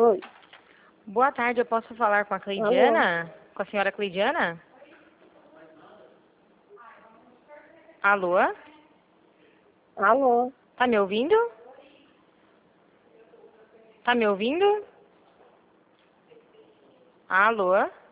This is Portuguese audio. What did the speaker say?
Oi. Boa tarde, eu posso falar com a Cleidiana? Com a senhora Cleidiana? Alô? Alô? Tá me ouvindo? Tá me ouvindo? Alô?